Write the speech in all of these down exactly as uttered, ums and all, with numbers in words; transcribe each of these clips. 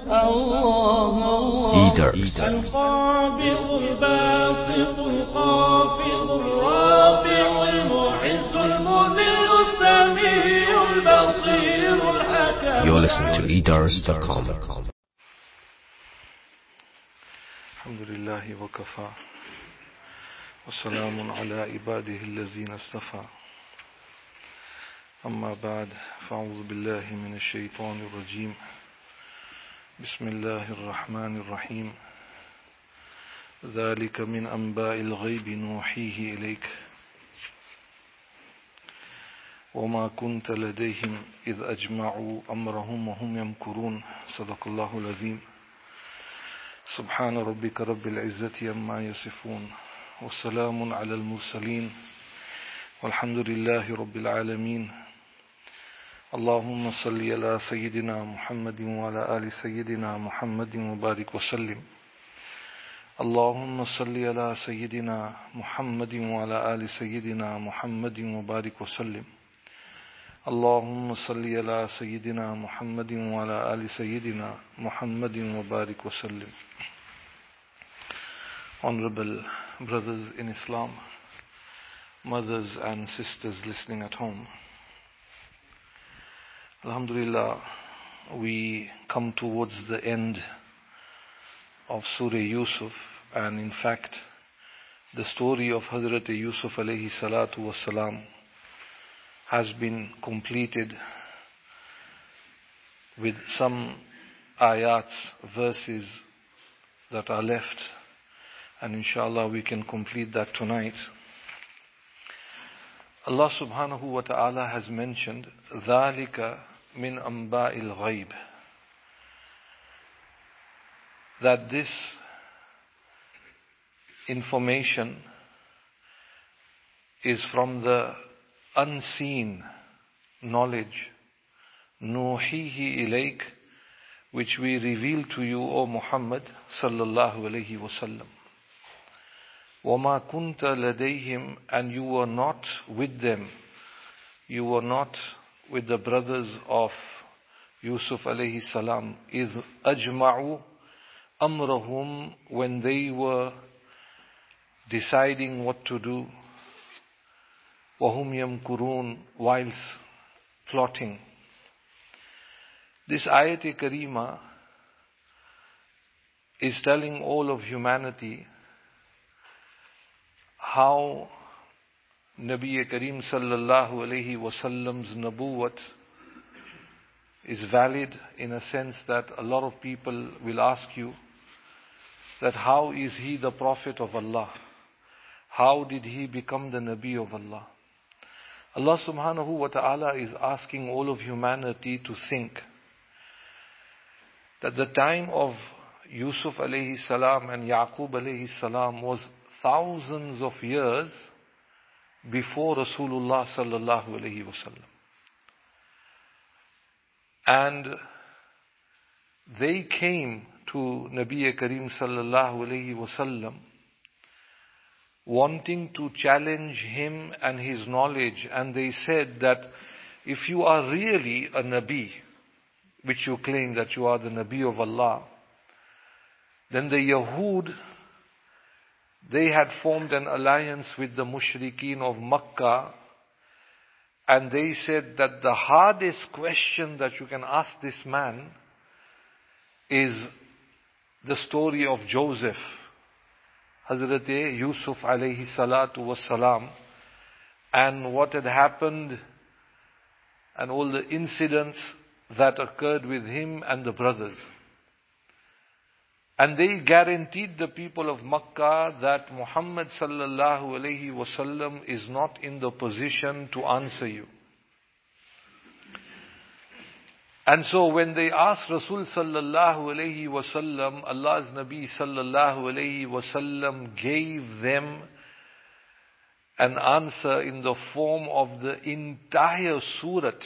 Eaters. القابض الباسط الخافض الرافع المعز المذل السميع البصير الحكم. You're listening to eaters dot com. الحمد لله وكفى والسلام على عباده الذين اصطفى أما بعد فأعوذ بالله من الشيطان الرجيم بسم الله الرحمن الرحيم ذلك من أنباء الغيب نوحيه إليك وما كنت لديهم إذ أجمعوا أمرهم وهم يمكرون صدق الله العظيم سبحان ربك رب العزة عما يصفون والسلام على المرسلين والحمد لله رب العالمين اللهم صل على سيدنا محمد وعلى آل سيدنا محمد وبارك وسلم اللهم صل على سيدنا محمد وعلى آل سيدنا محمد وبارك وسلم اللهم صل على سيدنا محمد وعلى آل سيدنا محمد وبارك وسلم. Honorable brothers in Islam, mothers and sisters listening at home, Alhamdulillah, we come towards the end of Surah Yusuf, and in fact the story of Hazrat Yusuf alayhi salatu wassalam has been completed with some ayats, verses that are left, and inshallah we can complete that tonight. Allah subhanahu wa ta'ala has mentioned ذَلِكَ مِنْ أَنْبَاءِ الْغَيْبِ, that this information is from the unseen knowledge, nuhihi ilayk, which we reveal to you, O Muhammad sallallahu alayhi wa sallam. وَمَا كُنْتَ لَدَيْهِمْ, and you were not with them, you were not with the brothers of Yusuf alayhi salam, إِذْ أَجْمَعُوا أَمْرَهُمْ, when they were deciding what to do, وَهُمْ يَمْكُرُونَ, whilst plotting. This ayat-e karima is telling all of humanity how Nabi Kareem sallallahu alayhi wasallam's nabuwat is valid, in a sense that a lot of people will ask you that how is he the Prophet of Allah? How did he become the Nabi of Allah? Allah subhanahu wa ta'ala is asking all of humanity to think that the time of Yusuf alayhi salam and Yaqub alayhi salam was thousands of years before Rasulullah sallallahu alayhi wasallam. And they came to Nabi Kareem sallallahu alayhi wasallam wanting to challenge him and his knowledge, and they said that if you are really a Nabi, which you claim that you are the Nabi of Allah, then the Yahud, they had formed an alliance with the Mushrikeen of Makkah, and they said that the hardest question that you can ask this man is the story of Joseph, Hazrat Yusuf alayhi salatu wassalam, and what had happened and all the incidents that occurred with him and the brothers. And they guaranteed the people of Makkah that Muhammad sallallahu alayhi wasallam is not in the position to answer you. And so when they asked Rasul sallallahu alayhi wasallam, Allah's Nabi sallallahu alayhi wasallam gave them an answer in the form of the entire surat.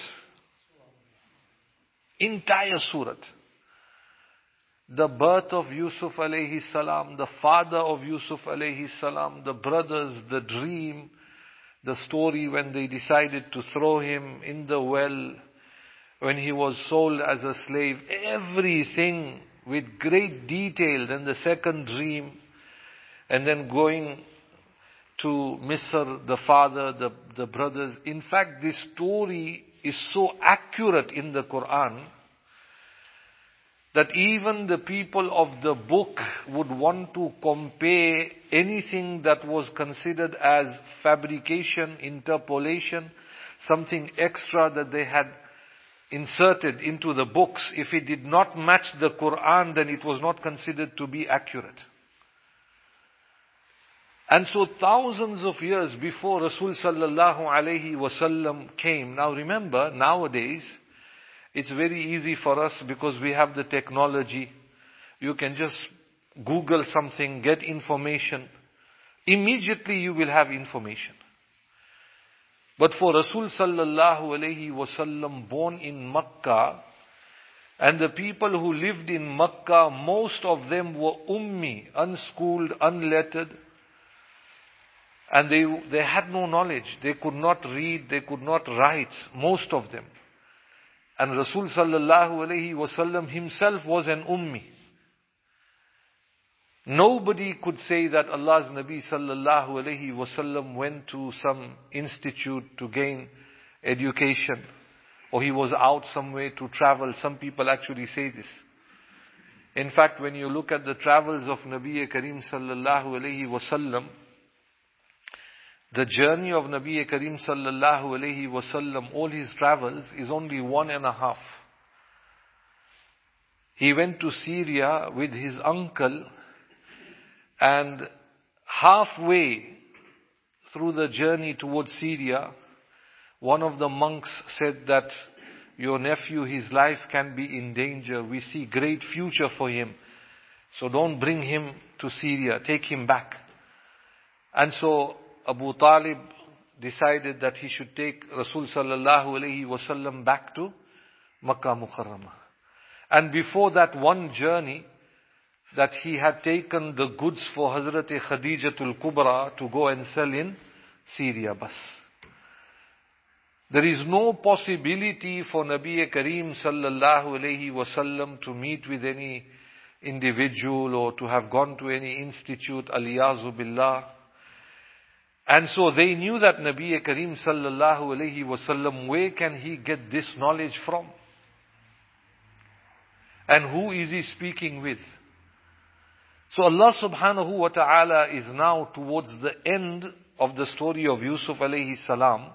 Entire surat. The birth of Yusuf alayhi salam, the father of Yusuf alayhi salam, the brothers, the dream, the story when they decided to throw him in the well, when he was sold as a slave, everything with great detail. Then the second dream, and then going to Misr, the father, the, the brothers. In fact, this story is so accurate in the Quran that even the people of the book would want to compare anything that was considered as fabrication, interpolation, something extra that they had inserted into the books. If it did not match the Quran, then it was not considered to be accurate. And so thousands of years before Rasul sallallahu alayhi wasallam came. Now remember, nowadays, it's very easy for us because we have the technology. You can just Google something, get information. Immediately you will have information. But for Rasul sallallahu alayhi wasallam, born in Makkah, and the people who lived in Makkah, most of them were ummi, unschooled, unlettered. And they, they had no knowledge. They could not read, they could not write, most of them. And Rasul sallallahu alayhi wasallam himself was an ummi. Nobody could say that Allah's Nabi sallallahu alayhi wasallam went to some institute to gain education, or he was out somewhere to travel. Some people actually say this. In fact, when you look at the travels of Nabi Kareem sallallahu alayhi wasallam, the journey of Nabi Kareem sallallahu alayhi wasallam, all his travels is only one and a half. He went to Syria with his uncle, and halfway through the journey towards Syria, one of the monks said that your nephew, his life can be in danger. We see great future for him. So don't bring him to Syria. Take him back. And so Abu Talib decided that he should take Rasul sallallahu alayhi wasallam back to Makkah Mukarramah. And before that one journey, that he had taken the goods for Hazrat Khadijatul Kubra to go and sell in Syria bas. There is no possibility for Nabi Kareem sallallahu alayhi wasallam to meet with any individual or to have gone to any institute, aliyazu billah. And so they knew that Nabi Kareem sallallahu alayhi wasallam, where can he get this knowledge from? And who is he speaking with? So Allah subhanahu wa ta'ala is now towards the end of the story of Yusuf alayhi salam,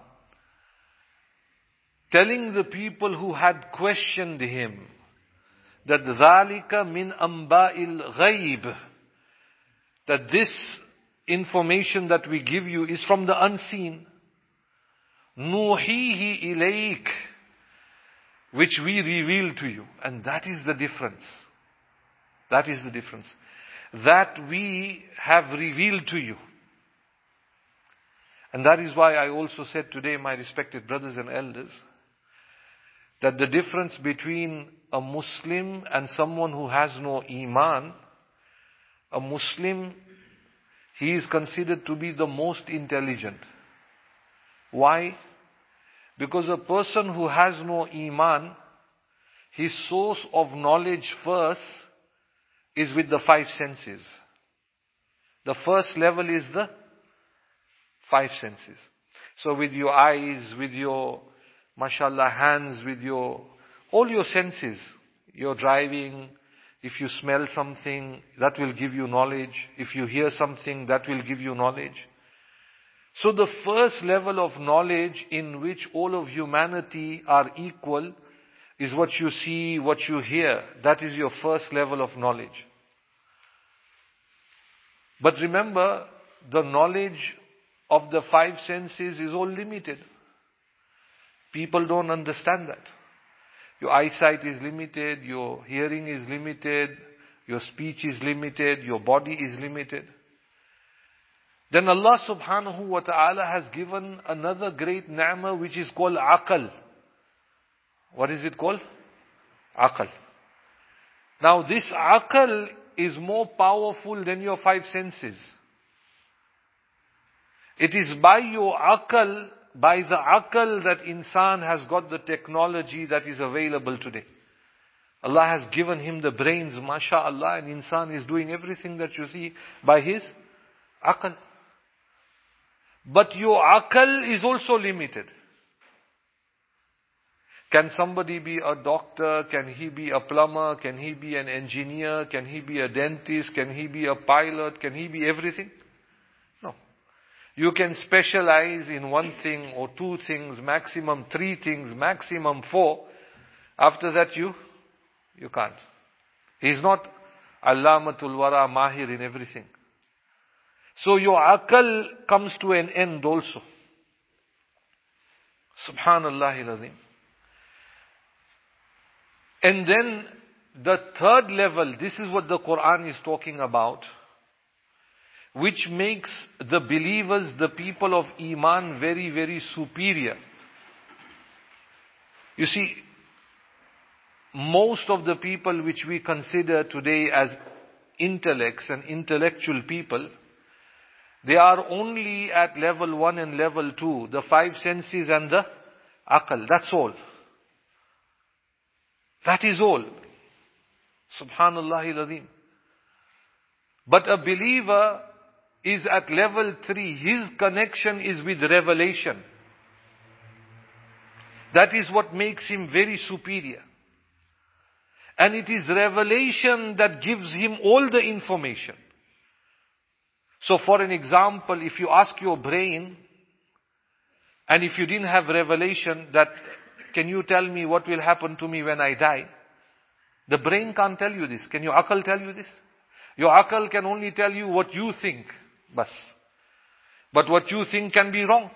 telling the people who had questioned him that ذَلِكَ مِنْ أَنْبَاءِ الْغَيْبِ, that this information that we give you is from the unseen. نُوحِيهِ إِلَيْكَ, which we reveal to you. And that is the difference. That is the difference. That we have revealed to you. And that is why I also said today, my respected brothers and elders, that the difference between a Muslim and someone who has no Iman, a Muslim, he is considered to be the most intelligent. Why? Because a person who has no Iman, his source of knowledge first is with the five senses. The first level is the five senses. So with your eyes, with your, mashallah, hands, with your, all your senses, you're driving, if you smell something, that will give you knowledge. If you hear something, that will give you knowledge. So the first level of knowledge in which all of humanity are equal is what you see, what you hear. That is your first level of knowledge. But remember, the knowledge of the five senses is all limited. People don't understand that. Your eyesight is limited, your hearing is limited, your speech is limited, your body is limited. Then Allah subhanahu wa ta'ala has given another great ni'mah which is called aql. What is it called? Aql. Now this aql is more powerful than your five senses. It is by your aql, by the aql that insan has got the technology that is available today. Allah has given him the brains, mashallah, and insan is doing everything that you see by his aql. But your aql is also limited. Can somebody be a doctor? Can he be a plumber? Can he be an engineer? Can he be a dentist? Can he be a pilot? Can he be everything? No. You can specialize in one thing or two things, maximum three things, maximum four. After that you, you can't. He's not Allamatul Wara, Mahir in everything. So your aql comes to an end also. Subhanallah al-Azim. And then the third level, this is what the Quran is talking about, which makes the believers, the people of Iman, very, very superior. You see, most of the people which we consider today as intellects and intellectual people, they are only at level one and level two, the five senses and the aql. That's all. That is all. Subhanallah al-Azim. But a believer is at level three. His connection is with revelation. That is what makes him very superior. And it is revelation that gives him all the information. So for an example, if you ask your brain, and if you didn't have revelation that, can you tell me what will happen to me when I die? The brain can't tell you this. Can your aql tell you this? Your aql can only tell you what you think. Bas. But what you think can be wrong.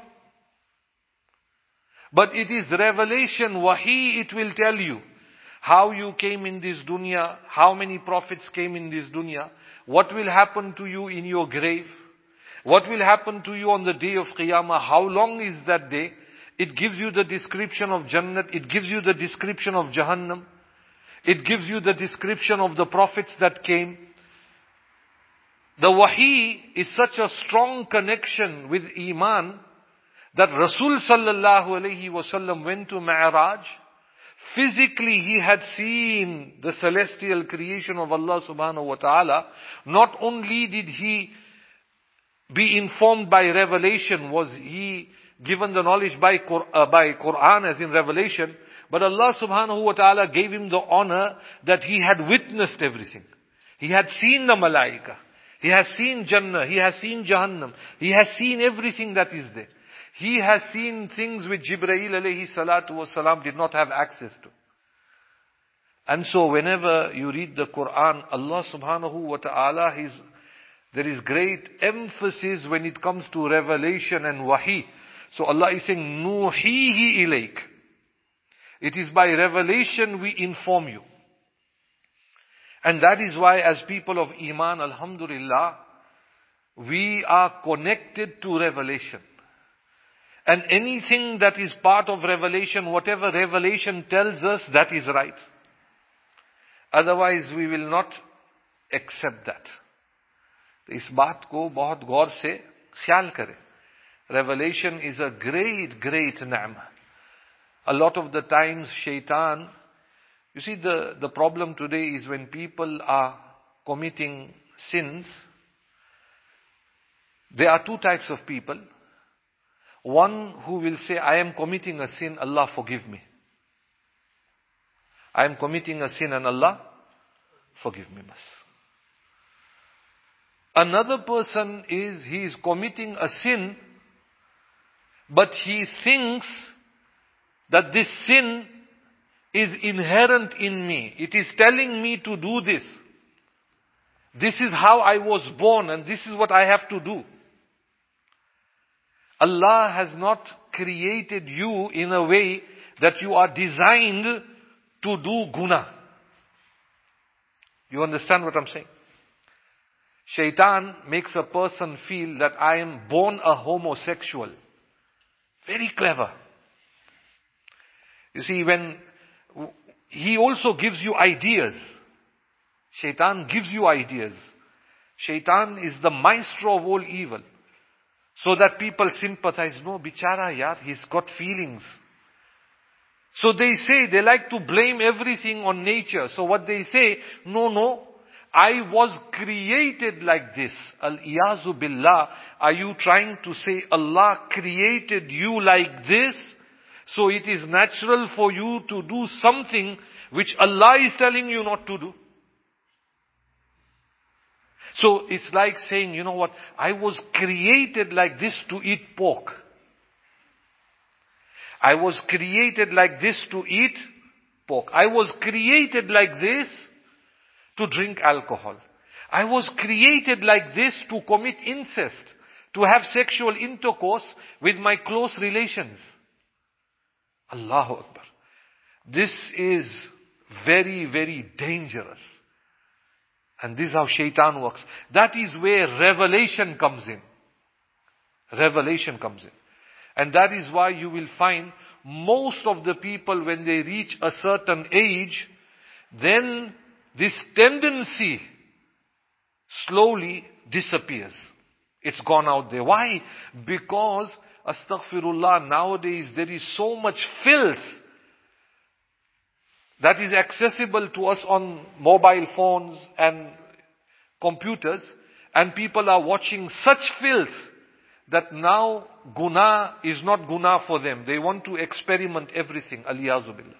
But it is revelation, wahi, it will tell you how you came in this dunya, how many prophets came in this dunya, what will happen to you in your grave, what will happen to you on the day of Qiyamah, how long is that day. It gives you the description of Jannat, it gives you the description of Jahannam, it gives you the description of the prophets that came. The wahi is such a strong connection with Iman that Rasul sallallahu alayhi wasallam went to Mi'raj. Physically he had seen the celestial creation of Allah subhanahu wa ta'ala. Not only did he be informed by revelation, was he given the knowledge by, uh, by Quran as in revelation, but Allah subhanahu wa ta'ala gave him the honor that he had witnessed everything. He had seen the malaika. He has seen Jannah. He has seen Jahannam. He has seen everything that is there. He has seen things which Jibreel alayhi salatu wasalam did not have access to. And so whenever you read the Quran, Allah subhanahu wa ta'ala, his, there is great emphasis when it comes to revelation and wahi. So Allah is saying, Nuhihi ilayk. It is by revelation we inform you. And that is why as people of Iman, alhamdulillah, we are connected to revelation. And anything that is part of revelation, whatever revelation tells us, that is right. Otherwise we will not accept that. तो इस बात को बहुत गौर से ख्याल करें. Revelation is a great, great ni'mah. A lot of the times shaitan, you see the, the problem today is when people are committing sins, there are two types of people. One who will say, I am committing a sin, Allah forgive me. I am committing a sin and Allah forgive me. Mas. Another person is, he is committing a sin, but he thinks that this sin is inherent in me. It is telling me to do this. This is how I was born and this is what I have to do. Allah has not created you in a way that you are designed to do guna. You understand what I'm saying? Shaitan makes a person feel that I am born a homosexual. Very clever. You see, when he also gives you ideas. Shaitan gives you ideas. Shaitan is the maestro of all evil. So that people sympathize. No, bichara yaar, he's got feelings. So they say, they like to blame everything on nature. So what they say, no, no, I was created like this. Al-Iyazu Billah. Are you trying to say Allah created you like this? So it is natural for you to do something which Allah is telling you not to do. So it's like saying, you know what, I was created like this to eat pork. I was created like this to eat pork. I was created like this to drink alcohol. I was created like this to commit incest, to have sexual intercourse with my close relations. Allahu Akbar. This is very, very dangerous. And this is how shaitan works. That is where revelation comes in. Revelation comes in. And that is why you will find most of the people, when they reach a certain age, then this tendency slowly disappears. It's gone out there. Why? Because, astaghfirullah, nowadays there is so much filth that is accessible to us on mobile phones and computers, and people are watching such filth that now guna is not guna for them. They want to experiment everything. Aliyazu billah.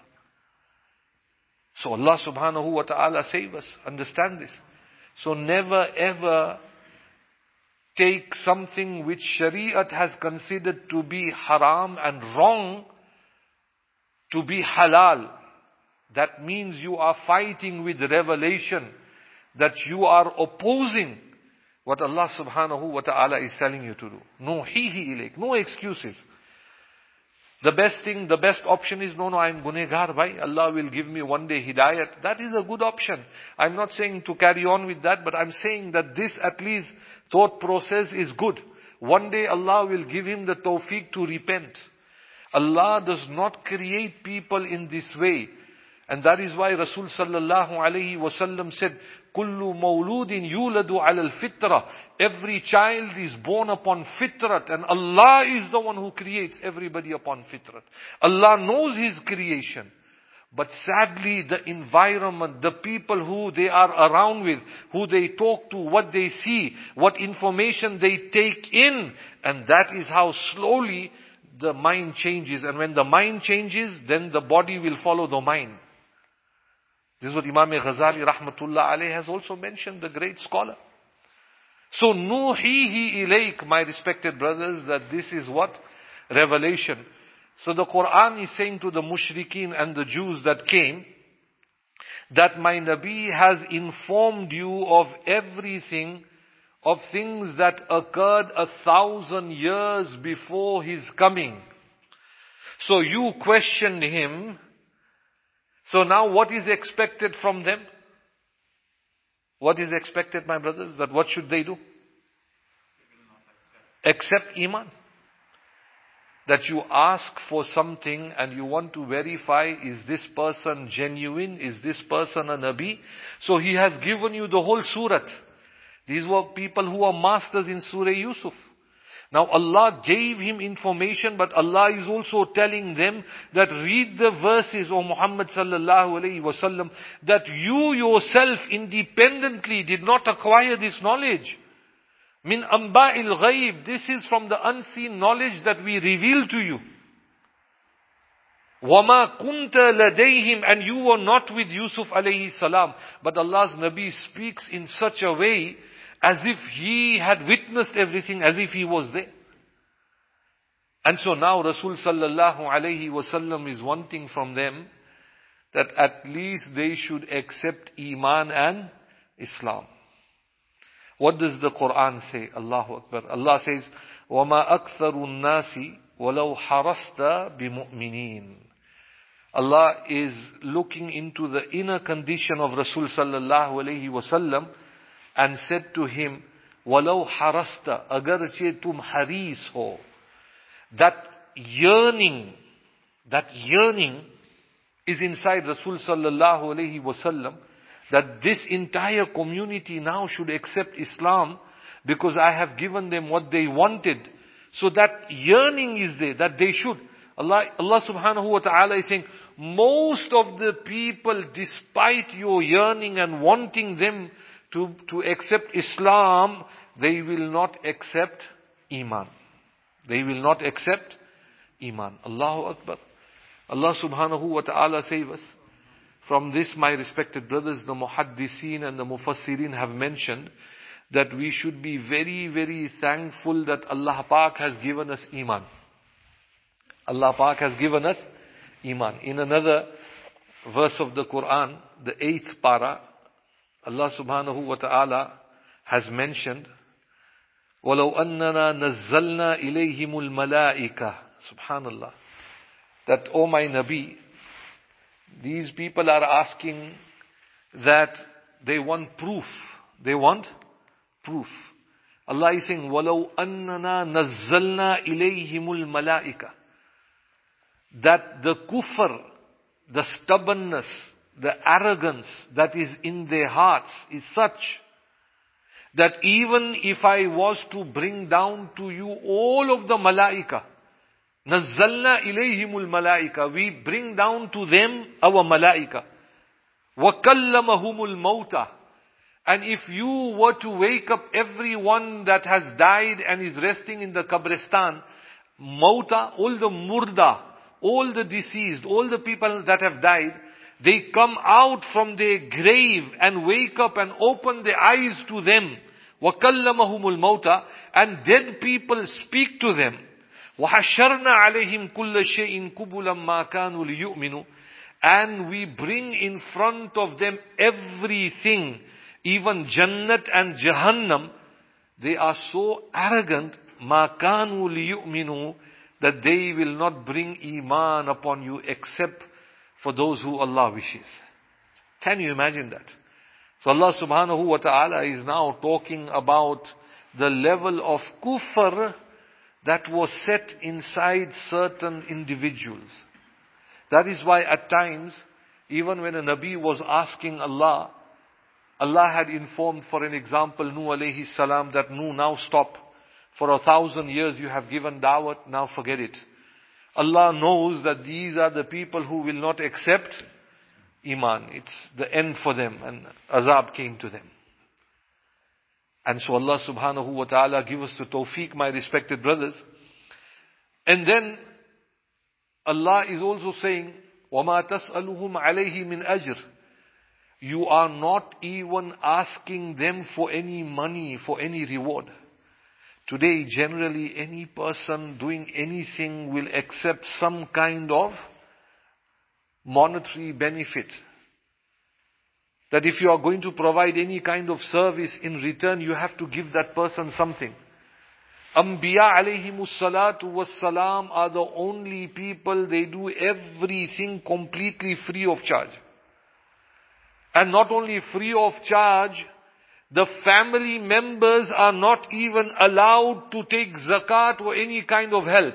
So Allah subhanahu wa ta'ala save us. Understand this. So never ever take something which Shariat has considered to be haram and wrong to be halal. That means you are fighting with revelation, that you are opposing what Allah subhanahu wa ta'ala is telling you to do. Nuhihi ilayk. No excuses. The best thing, the best option is, no, no, I'm gunegar, bhai. Allah will give me one day hidayat. That is a good option. I'm not saying to carry on with that, but I'm saying that this at least thought process is good. One day Allah will give him the tawfiq to repent. Allah does not create people in this way. And that is why Rasul sallallahu alayhi wasallam said, Kullu mawludin yuladu ala al-fitra. Every child is born upon fitrat, and Allah is the one who creates everybody upon fitrat. Allah knows His creation. But sadly, the environment, the people who they are around with, who they talk to, what they see, what information they take in, and that is how slowly the mind changes. And when the mind changes, then the body will follow the mind. This is what Imam Ghazali rahmatullah alayhi has also mentioned, the great scholar. So, nuhihi ilayk, my respected brothers, that this is what? Revelation. So the Quran is saying to the mushrikeen and the Jews that came, that my Nabi has informed you of everything, of things that occurred a thousand years before his coming. So you questioned him. So now what is expected from them? What is expected, my brothers? That what should they do? Accept Iman. That you ask for something and you want to verify, is this person genuine? Is this person a Nabi? So he has given you the whole surat. These were people who are masters in Surah Yusuf. Now Allah gave him information, but Allah is also telling them that read the verses, O Muhammad sallallahu alayhi wasallam, that you yourself independently did not acquire this knowledge. Min amba'il ghaib. This is from the unseen knowledge that we reveal to you. Wama kunta ladayhim, and you were not with Yusuf alayhi salam. But Allah's Nabi speaks in such a way as if he had witnessed everything, as if he was there. And so now Rasul sallallahu alayhi wasallam is wanting from them that at least they should accept Iman and Islam. What does the Quran say? Allahu Akbar. Allah says, وَمَا أَكْثَرُ النَّاسِ وَلَوْ حَرَصْتَ بِمُؤْمِنِينَ. Allah is looking into the inner condition of Rasul sallallahu alayhi wasallam and said to him, وَلَوْ حَرَصْتَ, agarche tum haris ho. That yearning, that yearning is inside Rasul sallallahu alayhi wasallam, that this entire community now should accept Islam because I have given them what they wanted. So that yearning is there, that they should. Allah, Allah subhanahu wa ta'ala is saying, most of the people, despite your yearning and wanting them to, to accept Islam, they will not accept Iman. They will not accept Iman. Allahu Akbar. Allah subhanahu wa ta'ala save us. From this, my respected brothers, the Muhaddiseen and the Mufassirin have mentioned that we should be very, very thankful that Allah Pak has given us Iman. Allah Pak has given us Iman. In another verse of the Quran, the eighth para, Allah subhanahu wa ta'ala has mentioned, وَلَوْ أَنَّنَا نَزَّلْنَا إِلَيْهِمُ الْمَلَائِكَةِ Subhanallah. That, oh my Nabi, these people are asking that they want proof. They want proof. Allah is saying, وَلَوْ أَنَّنَا نَزَّلْنَا إِلَيْهِمُ الْمَلَائِكَةِ that the kufr, the stubbornness, the arrogance that is in their hearts is such that even if I was to bring down to you all of the malaika, nazzalna ilayhimul malaika, we bring down to them our malaika, wa kallamahumul mauta, and if you were to wake up everyone that has died and is resting in the Qabristan, mauta, all the murda, all the deceased, all the people that have died, they come out from their grave and wake up and open their eyes to them. وَكَلَّمَهُمُ الْمَوْتَى and dead people speak to them. وَحَشَّرْنَا عَلَيْهِمْ كُلَّ شَيْءٍ قُبُلًا مَا كَانُوا لِيُؤْمِنُوا and we bring in front of them everything, even Jannat and Jahannam. They are so arrogant, مَا كَانُوا لِيُؤْمِنُوا that they will not bring Iman upon you except for those who Allah wishes. Can you imagine that? So Allah subhanahu wa ta'ala is now talking about the level of kufr that was set inside certain individuals. That is why at times, even when a Nabi was asking Allah, Allah had informed, for an example, Nuh alayhi salam, that Nuh, now stop. For a thousand years you have given da'wat, now forget it. Allah knows that these are the people who will not accept Iman. It's the end for them, and azab came to them. And so Allah subhanahu wa ta'ala give us the tawfiq, my respected brothers. And then Allah is also saying, وَمَا تَسْأَلُهُمْ عَلَيْهِ مِنْ أَجْرٍ you are not even asking them for any money, for any reward. Today, generally, any person doing anything will accept some kind of monetary benefit. That if you are going to provide any kind of service, in return you have to give that person something. Anbiya alayhimus salatu was salam are the only people, they do everything completely free of charge. And not only free of charge, the family members are not even allowed to take zakat or any kind of help.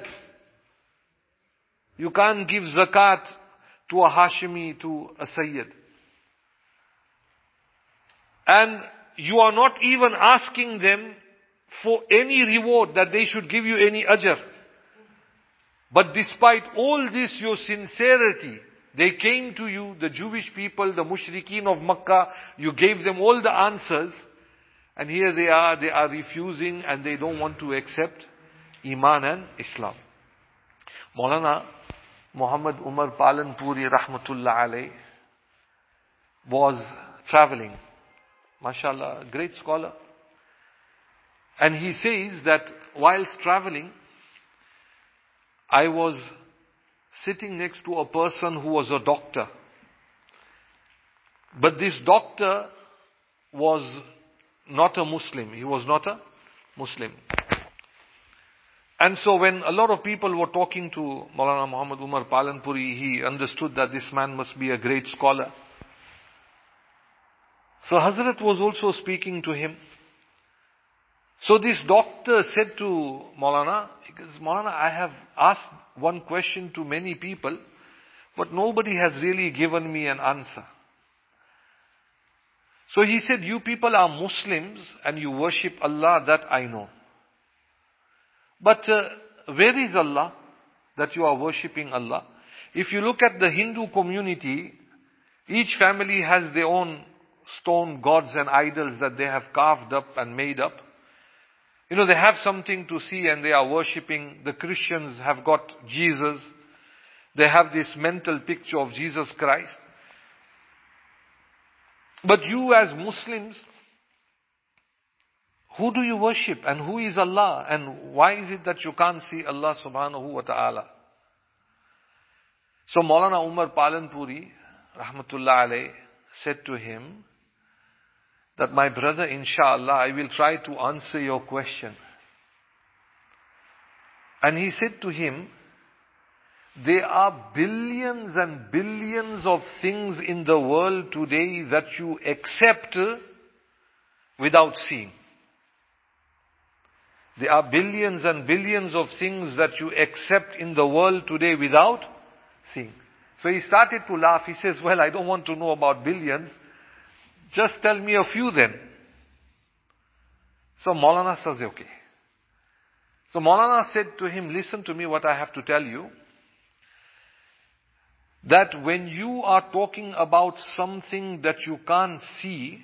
You can't give zakat to a Hashimi, to a Sayyid. And you are not even asking them for any reward, that they should give you any ajr. But despite all this, your sincerity, they came to you, the Jewish people, the mushrikeen of Makkah, you gave them all the answers, and here they are, they are refusing and they don't want to accept Iman and Islam. Maulana Muhammad Umar Palanpuri rahmatullah alayh was traveling. MashaAllah, a great scholar. And he says that whilst traveling, I was sitting next to a person who was a doctor. But this doctor was not a Muslim. He was not a Muslim. And so when a lot of people were talking to Maulana Muhammad Umar Palanpuri, he understood that this man must be a great scholar. So Hazrat was also speaking to him. So this doctor said to Maulana, because Maulana, I have asked one question to many people, but nobody has really given me an answer. So he said, you people are Muslims and you worship Allah, that I know. But uh, where is Allah? that you are worshipping Allah. If you look at the Hindu community, each family has their own stone gods and idols that they have carved up and made up. You know, they have something to see and they are worshipping. The Christians have got Jesus. They have this mental picture of Jesus Christ. But you as Muslims, who do you worship and who is Allah and why is it that you can't see Allah subhanahu wa ta'ala? So Maulana Umar Palanpuri, rahmatullah alayh, said to him that, my brother, inshallah, I will try to answer your question. And he said to him, there are billions and billions of things in the world today that you accept without seeing. There are billions and billions of things that you accept in the world today without seeing. So he started to laugh. He says, well, I don't want to know about billions. Just tell me a few then. So Maulana says, okay. So Maulana said to him, listen to me what I have to tell you. That when you are talking about something that you can't see,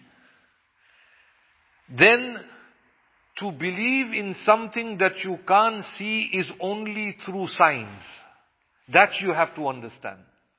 then to believe in something that you can't see is only through signs. That you have to understand.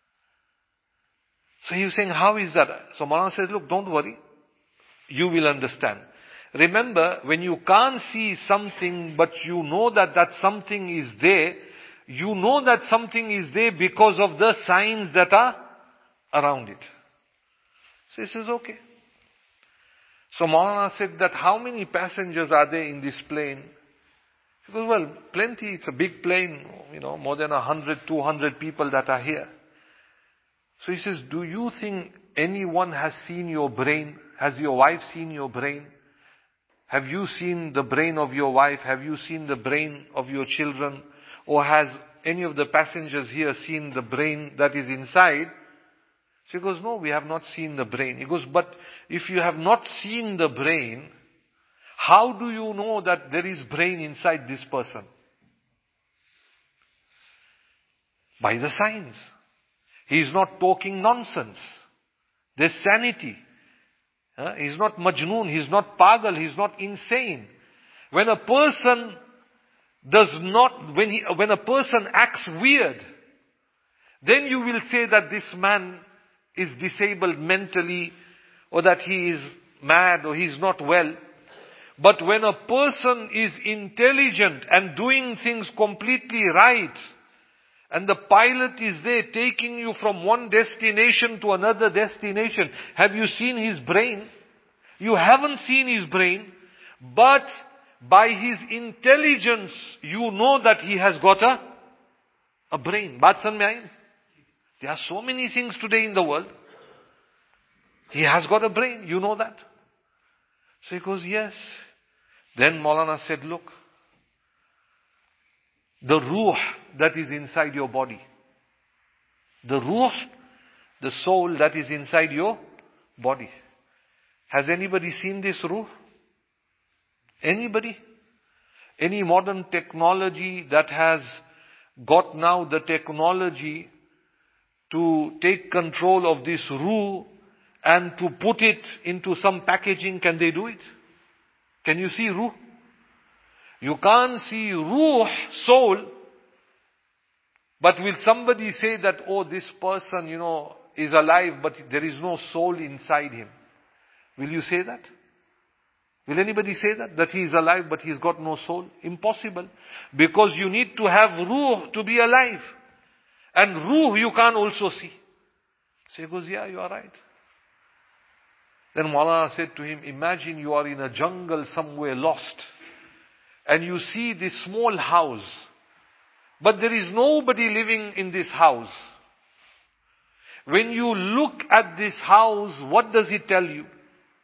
So he was saying, how is that? So Maulana says, look, don't worry. You will understand. Remember, when you can't see something, but you know that that something is there, you know that something is there because of the signs that are around it. So he says, okay. So Maulana said that how many passengers are there in this plane? He goes, well, plenty. It's a big plane, you know, more than a hundred, two hundred people that are here. So he says, do you think anyone has seen your brain? Has your wife seen your brain? Have you seen the brain of your wife? Have you seen the brain of your children? Or has any of the passengers here seen the brain that is inside? So he goes, no, we have not seen the brain. He goes, but if you have not seen the brain, how do you know that there is brain inside this person? By the signs. He is not talking nonsense. There's sanity. Uh, he's not majnoon, he's not pagal, he's not insane. When a person does not, when he, when a person acts weird, then you will say that this man is disabled mentally, or that he is mad, or he's not well. But when a person is intelligent and doing things completely right, and the pilot is there taking you from one destination to another destination, have you seen his brain? You haven't seen his brain, but by his intelligence, you know that he has got a, a brain. Baat samajh mein aayi? There are so many things today in the world. He has got a brain, you know that. So he goes, yes. Then Maulana said, look, the ruh that is inside your body, the ruh, the soul that is inside your body. Has anybody seen this ruh? Anybody? Any modern technology that has got now the technology to take control of this ruh and to put it into some packaging, can they do it? Can you see ruh? You can't see ruh, soul, but will somebody say that, oh, this person, you know, is alive, but there is no soul inside him? Will you say that? Will anybody say that? That he is alive, but he's got no soul? Impossible. Because you need to have ruh to be alive. And ruh you can't also see. So he goes, yeah, you are right. Then Maulana said to him, imagine you are in a jungle somewhere lost. And you see this small house. But there is nobody living in this house. When you look at this house, what does it tell you?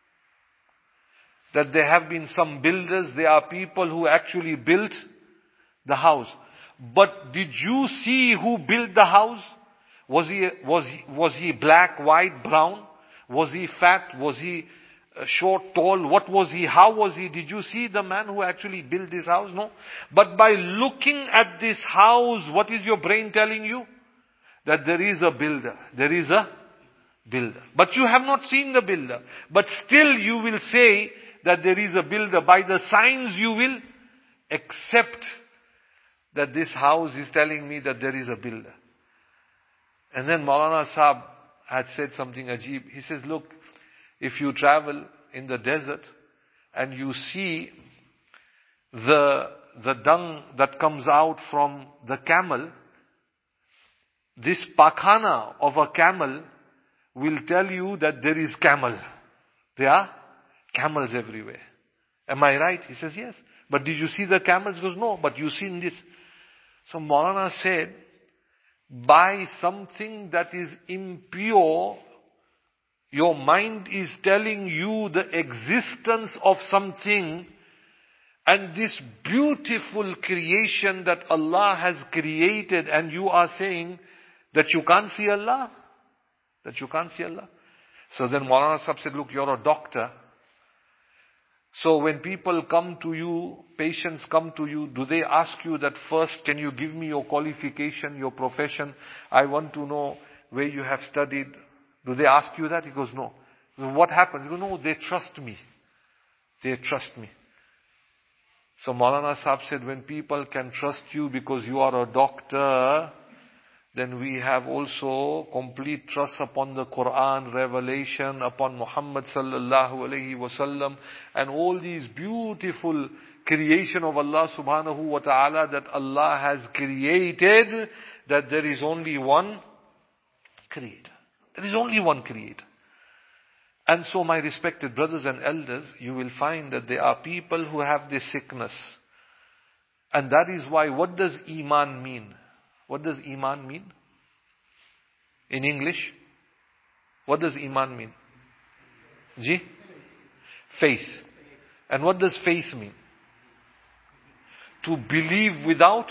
That there have been some builders, there are people who actually built the house. But did you see who built the house? Was he, was he, was he black, white, brown? Was he fat? Was he short, tall, what was he, how was he? Did you see the man who actually built this house? No. But by looking at this house, what is your brain telling you? That there is a builder. There is a builder. But you have not seen the builder. But still you will say that there is a builder. By the signs you will accept that this house is telling me that there is a builder. And then Maulana Sahab had said something ajib. He says, look, if you travel in the desert and you see the, the dung that comes out from the camel, this pakhana of a camel will tell you that there is camel. There are camels everywhere. Am I right? He says, yes. But did you see the camels? He goes, no, but you seen this. So Maulana said, by something that is impure, your mind is telling you the existence of something, and this beautiful creation that Allah has created, and you are saying that you can't see Allah? That you can't see Allah? So then Maulana Sahib said, look, you're a doctor. So when people come to you, patients come to you, do they ask you that first, can you give me your qualification, your profession? I want to know where you have studied. Do they ask you that? He goes, no. So what happens? He goes, no, they trust me. They trust me. So Maulana Sahib said, when people can trust you because you are a doctor, then we have also complete trust upon the Quran, revelation, upon Muhammad sallallahu alayhi wasallam, and all these beautiful creation of Allah subhanahu wa ta'ala that Allah has created, that there is only one creator. There is only one creator. And so my respected brothers and elders, you will find that there are people who have this sickness. And that is why, what does Iman mean? What does Iman mean? In English, what does Iman mean? Ji? Faith. And what does faith mean? To believe without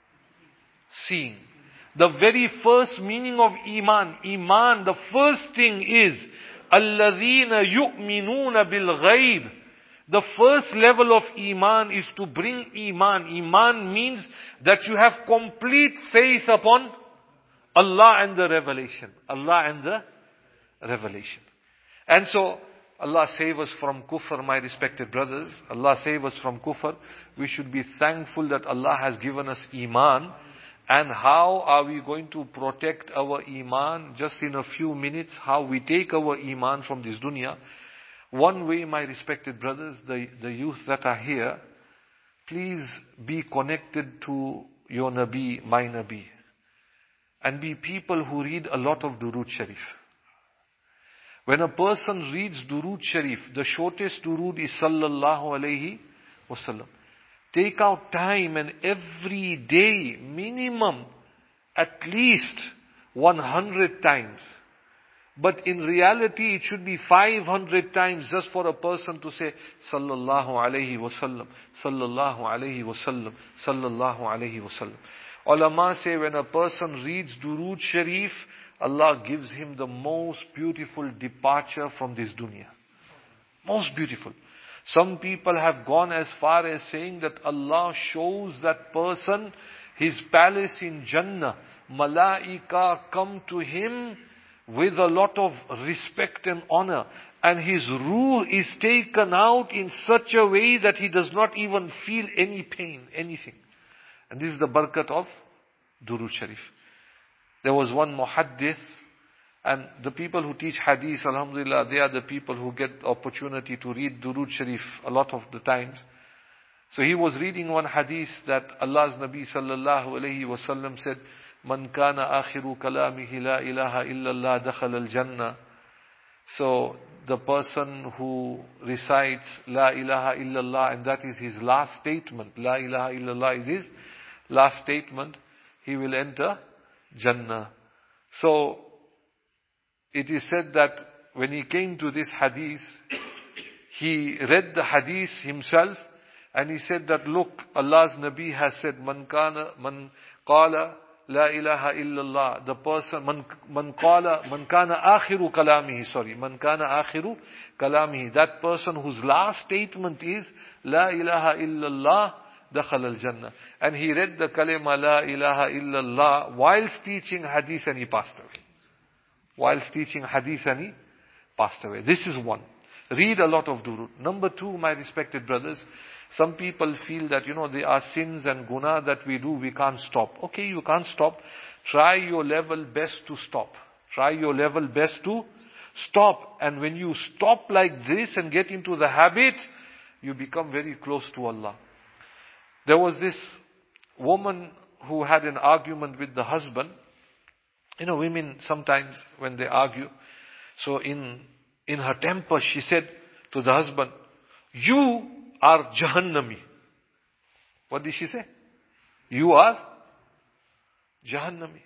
seeing. The very first meaning of Iman, Iman, the first thing is, الَّذِينَ يُؤْمِنُونَ بِالْغَيْبِ. The first level of Iman is to bring Iman. Iman means that you have complete faith upon Allah and the revelation. Allah and the revelation. And so, Allah save us from kufr, my respected brothers. Allah save us from kufr. We should be thankful that Allah has given us Iman. And how are we going to protect our Iman? Just in a few minutes, how we take our Iman from this dunya. One way, my respected brothers, the, the youth that are here, please be connected to your Nabi, my Nabi. And be people who read a lot of Durood Sharif. When a person reads Durood Sharif, the shortest Durood is Sallallahu Alaihi Wasallam. Take out time and every day, minimum, at least one hundred times. But in reality, it should be five hundred times just for a person to say, Sallallahu Alaihi Wasallam, Sallallahu Alaihi Wasallam, Sallallahu Alaihi Wasallam. Ulama say when a person reads Durood Sharif, Allah gives him the most beautiful departure from this dunya. Most beautiful. Some people have gone as far as saying that Allah shows that person his palace in Jannah. Malaika come to him with a lot of respect and honor. And his ruh is taken out in such a way that he does not even feel any pain, anything. And this is the barakat of Durood Sharif. There was one muhaddith, and the people who teach hadith, alhamdulillah, they are the people who get the opportunity to read Durood Sharif a lot of the times. So he was reading one hadith that Allah's Nabi sallallahu alayhi wasallam said, Man kana akhiru kalamihi la ilaha illallah dakhal al-jannah. So the person who recites La ilaha illallah, and that is his last statement, La ilaha illallah is his last statement, he will enter Jannah. So it is said that when he came to this hadith, he read the hadith himself, and he said that, look, Allah's Nabi has said, Man kana, man qala La ilaha illallah, the person, man, man qala, man kana akhiru kalamihi, sorry, man kana akhiru kalamihi, that person whose last statement is, La ilaha illallah, dakhal al-jannah. And he read the kalima, La ilaha illallah, whilst teaching hadith and he passed away. Whilst teaching hadith and he passed away. This is one. Read a lot of durud. Number two, my respected brothers, some people feel that, you know, there are sins and guna that we do, we can't stop. Okay, you can't stop. Try your level best to stop. Try your level best to stop. And when you stop like this and get into the habit, you become very close to Allah. There was this woman who had an argument with the husband. You know, women sometimes when they argue, so in in her temper she said to the husband, you are Jahannami. What did she say? You are Jahannami.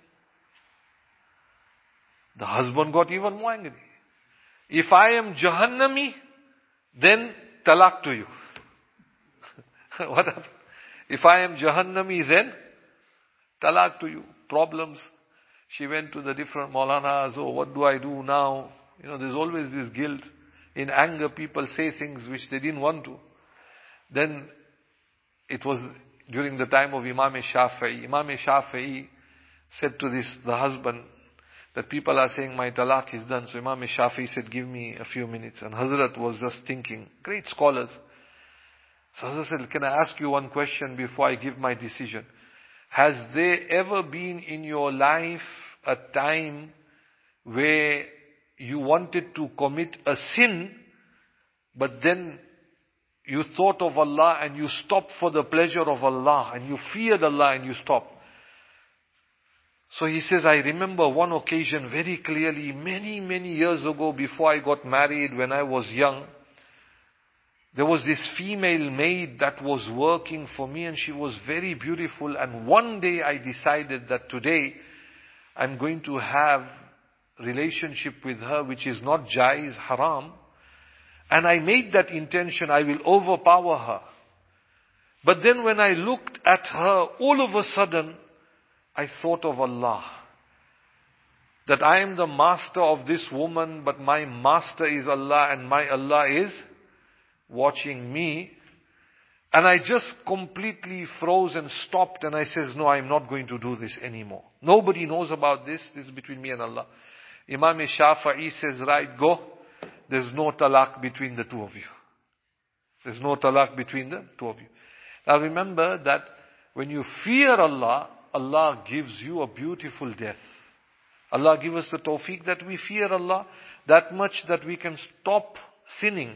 The husband got even more angry. If I am Jahannami, then talaq to you. What happened? If I am Jahannami, then talaq to you. Problems. She went to the different Maulanas, oh, what do I do now? You know, there's always this guilt. In anger, people say things which they didn't want to. Then, it was during the time of Imam Shafi'i. Imam Shafi'i said to this, the husband, that people are saying my talaq is done. So Imam Shafi'i said, give me a few minutes. And Hazrat was just thinking, great scholars. So Hazrat said, can I ask you one question before I give my decision? Has there ever been in your life a time where you wanted to commit a sin, but then you thought of Allah and you stopped for the pleasure of Allah and you feared Allah and you stopped? So he says, I remember one occasion very clearly, many, many years ago before I got married, when I was young. There was this female maid that was working for me and she was very beautiful. And one day I decided that today I'm going to have relationship with her which is not jaiz, haram. And I made that intention, I will overpower her. But then when I looked at her, all of a sudden, I thought of Allah. That I am the master of this woman, but my master is Allah and my Allah is watching me. And I just completely froze and stopped and I says, no, I'm not going to do this anymore. Nobody knows about this. This is between me and Allah. Imam Shafi'i says, right, go. There's no talaq between the two of you. There's no talaq between the two of you. Now remember that when you fear Allah, Allah gives you a beautiful death. Allah give us the tawfiq that we fear Allah that much that we can stop sinning.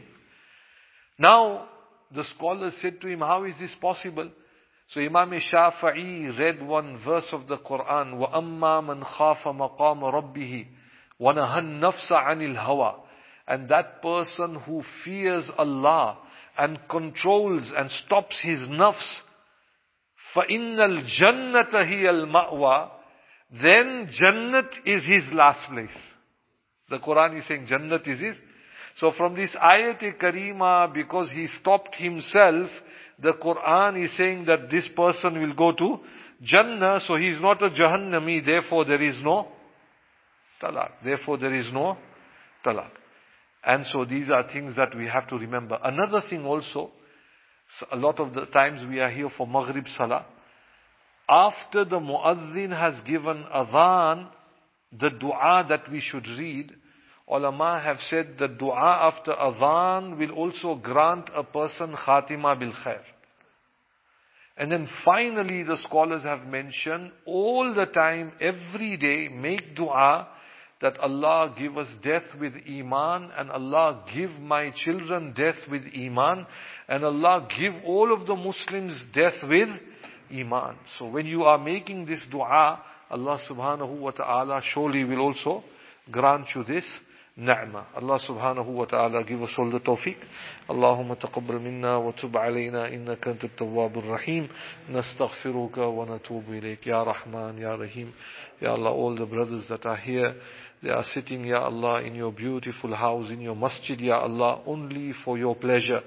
Now, the scholars said to him, how is this possible? So Imam Shafi'i read one verse of the Quran, وَأَمَّا مَنْ خَافَ مَقَامَ رَبِّهِ وَنَهَى النَّفْسَ عَنِ الْهَوَى. And that person who fears Allah and controls and stops his nafs, فَإِنَّ الْجَنَّةَ هِيَ الْمَأْوَى. Then Jannat is his last place. The Quran is saying Jannat is his. So from this ayat-e-karima, because he stopped himself, the Quran is saying that this person will go to Jannah, so he is not a Jahannami, therefore there is no talaq. Therefore there is no talaq. And so these are things that we have to remember. Another thing also, so a lot of the times we are here for Maghrib Salah. After the Muazzin has given adhan, the dua that we should read, ulama have said the dua after adhan will also grant a person khatima bil khair. And then finally the scholars have mentioned all the time, every day, make dua that Allah give us death with iman, and Allah give my children death with iman, and Allah give all of the Muslims death with iman. So when you are making this dua, Allah subhanahu wa ta'ala surely will also grant you this ni'mah. Allah subhanahu wa ta'ala give us all the tawfiq. Allahumma taqabbal minna wa tub alayna innaka antat tawwabur rahim. Nastaghfiruka wa natubu ilayk. Ya Rahman, Ya Rahim. Ya Allah, all the brothers that are here, they are sitting, Ya Allah, in your beautiful house, in your masjid, Ya Allah, only for your pleasure.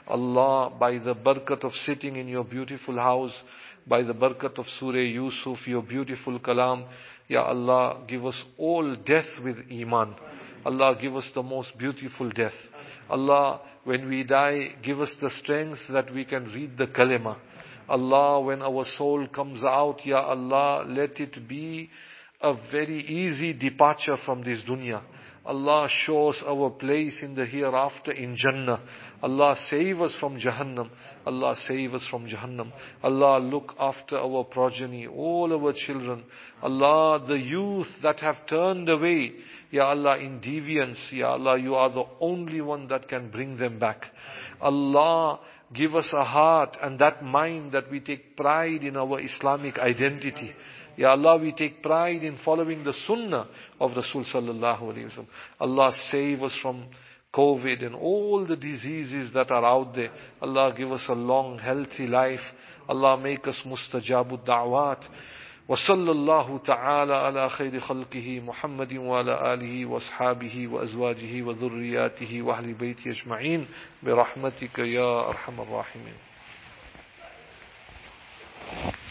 Allah, by the barakat of sitting in your beautiful house, by the barakat of Surah Yusuf, your beautiful kalam, Ya Allah, give us all death with iman. Allah, give us the most beautiful death. Allah, when we die, give us the strength that we can read the kalima. Allah, when our soul comes out, Ya Allah, let it be a very easy departure from this dunya. Allah, show us our place in the hereafter in Jannah. Allah, save us from Jahannam. Allah, save us from Jahannam. Allah, look after our progeny, all our children. Allah, the youth that have turned away, Ya Allah, in deviance, Ya Allah, you are the only one that can bring them back. Allah, give us a heart and that mind that we take pride in our Islamic identity. Ya Allah, we take pride in following the sunnah of Rasul sallallahu alayhi wa sallam. Allah, save us from COVID and all the diseases that are out there. Allah, give us a long, healthy life. Allah, make us mustajabu da'wat. وصلى الله تعالى على خير خلقه محمد وعلى آله وأصحابه وأزواجه وذرياته وأهل بيته أجمعين برحمتك يا أرحم الراحمين.